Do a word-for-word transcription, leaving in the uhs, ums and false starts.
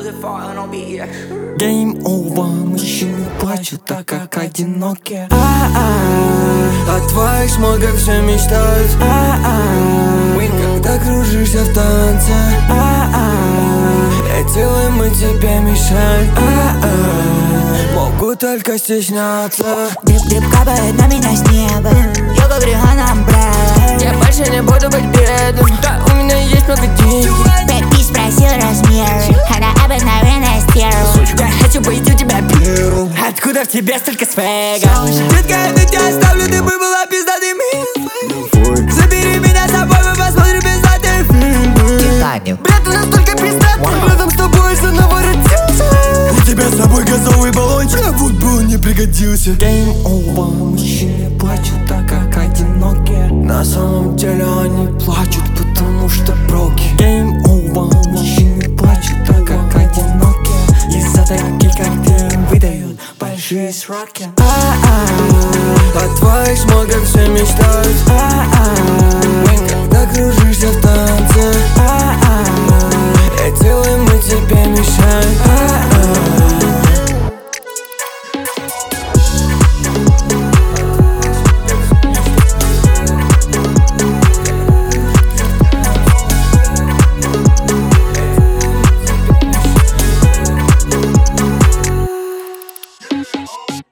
Game over, мужчины плачут, так как одиноки. А-а-а, о твоих смогах все мечтают. А-а-а, когда кружишься в танце. А-а-а, эти лымы тебе мешают. А-а-а, могу только стесняться. Дрип-дрип капает на меня с неба. Я говорю, она брала. Я больше не буду быть бедным. Да, у меня есть много денег. Бэби спросил размеры. Она обыкновенная стерва. Я хочу быть у тебя первым. Откуда в тебе столько свега? Детка, я тебя оставлю, ты бы была пиздатый мир. Забери меня с собой, мы посмотрим пиздатый фильм. Титаник. Брат, ты настолько пиздатый, рядом с тобой заново родился. У тебя с собой газовый баллончик, а вот бы он не пригодился. Game over, мужчины плачут, так как одиноки. На самом деле они плачут, потому что броки. Game over, мужчины плачут, так как одиноки. Из-за таких, как ты, выдают большие сроки. А-а-а, о твоих смогах все мечтают.